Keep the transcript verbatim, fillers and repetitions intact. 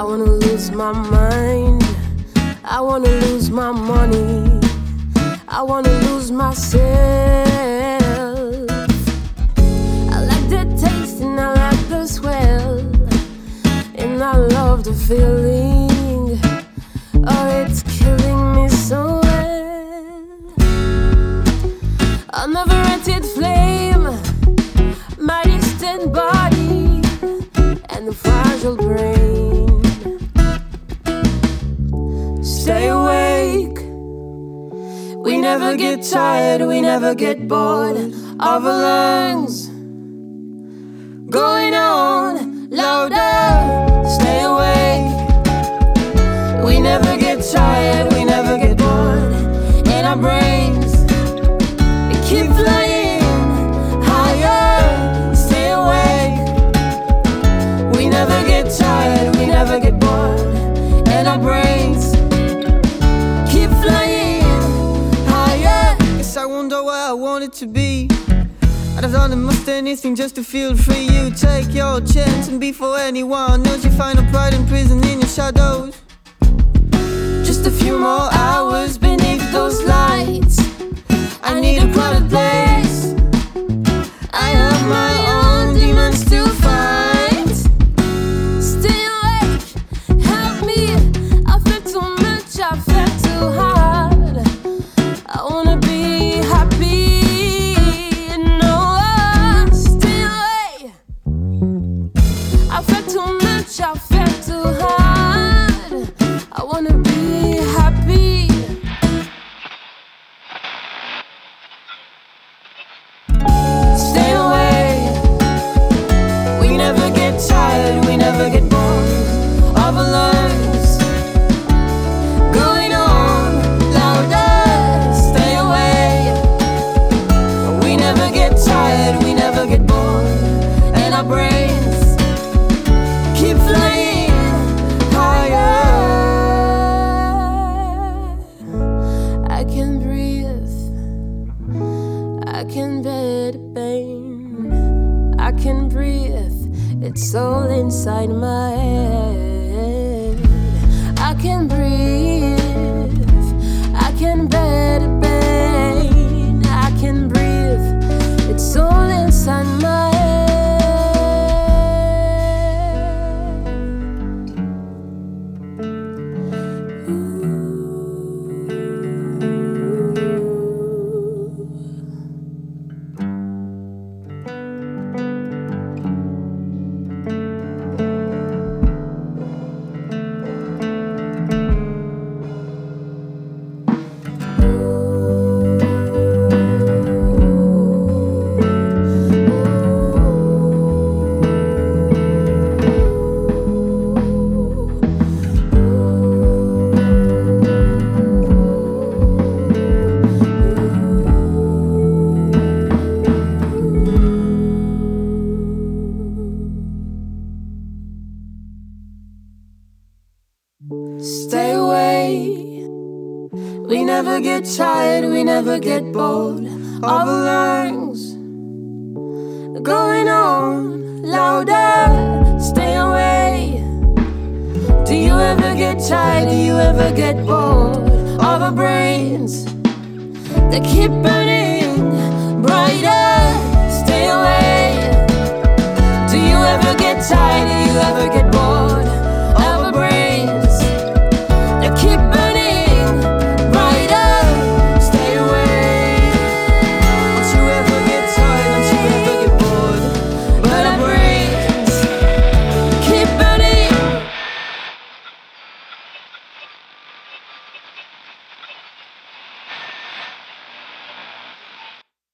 wanna lose my mind, I wanna lose my money, I wanna lose myself. I like the taste and I like the swell, and I love the feeling. Oh, it's killing me so well. A never-ended flame, my distant body, and a fragile brain. Stay awake. We never get tired, we never get bored of our lungs going on louder. Stay awake. We never get tired, we never get bored, and our brains they keep flying higher. Stay awake. We never get tired, we never get bored, and our brains keep flying higher. Guess I wonder where I wanted to be. I'd have done almost anything just to feel free. You take your chance and be for anyone else. You find a pride in prison in your shadows. Just a few more hours beneath those lights. I need a crowded place. I have my own demons to fight. Stay awake, help me. I feel too much, I feel too hard. I wanna be happy, no. Stay away. I feel too much, I feel too hard. I wanna be happy. Stay away. We never get tired, we never get bored of our lungs going on louder. Stay away. We never get tired, we never get bored, and our brains keep flying higher. I can breathe, I can bear the pain, I can breathe, it's all inside my head. I can breathe, I can bear the pain, I can breathe, it's all inside my head. Stay away. We never get tired, we never get bored of our lungs going on louder. Stay away. Do you ever get tired? Do you ever get bored of our brains that keep burning brighter? Stay away. Do you ever get tired? Do you ever get bored?